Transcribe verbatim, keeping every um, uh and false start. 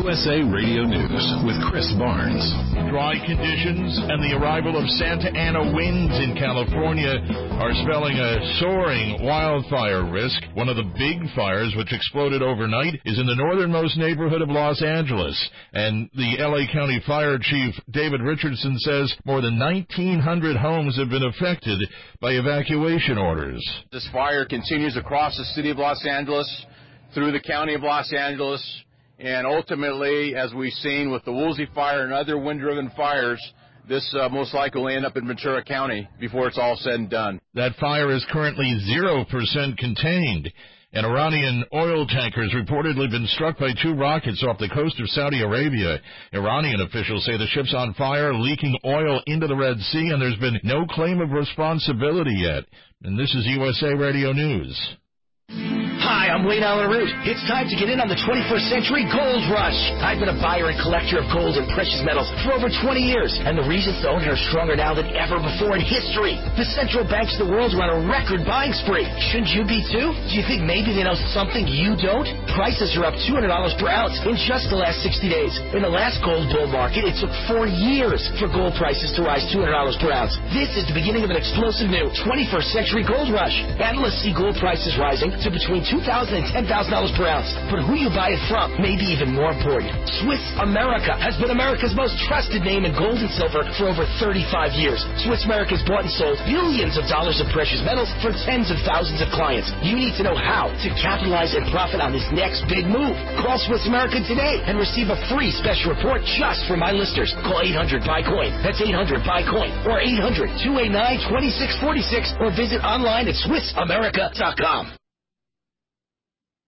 U S A Radio News with Chris Barnes. Dry conditions and the arrival of Santa Ana winds in California are spelling a soaring wildfire risk. One of the big fires, which exploded overnight, is in the northernmost neighborhood of Los Angeles. And the L A County Fire Chief David Richardson says more than nineteen hundred homes have been affected by evacuation orders. This fire continues across the city of Los Angeles, through the county of Los Angeles, and ultimately, as we've seen with the Woolsey fire and other wind-driven fires, this uh, most likely will end up in Ventura County before it's all said and done. That fire is currently zero percent contained. And Iranian oil tankers reportedly been struck by two rockets off the coast of Saudi Arabia. Iranian officials say the ship's on fire, leaking oil into the Red Sea, and there's been no claim of responsibility yet. And this is U S A Radio News. Hi, I'm Wayne Allen Root. It's time to get in on the twenty-first century gold rush. I've been a buyer and collector of gold and precious metals for over twenty years, and the reasons to own it are stronger now than ever before in history. The central banks of the world are on a record buying spree. Shouldn't you be too? Do you think maybe they know something you don't? Prices are up two hundred dollars per ounce in just the last sixty days. In the last gold bull market, it took four years for gold prices to rise two hundred dollars per ounce. This is the beginning of an explosive new twenty-first century gold rush. Analysts see gold prices rising to between two thousand dollars and ten thousand dollars per ounce. But who you buy it from may be even more important. Swiss America has been America's most trusted name in gold and silver for over thirty-five years. Swiss America's bought and sold billions of dollars of precious metals for tens of thousands of clients. You need to know how to capitalize and profit on this next big move. Call Swiss America today and receive a free special report just for my listeners. Call eight hundred buy coin. That's eight hundred buy coin or eight hundred two eight nine two six four six or visit online at Swiss America dot com.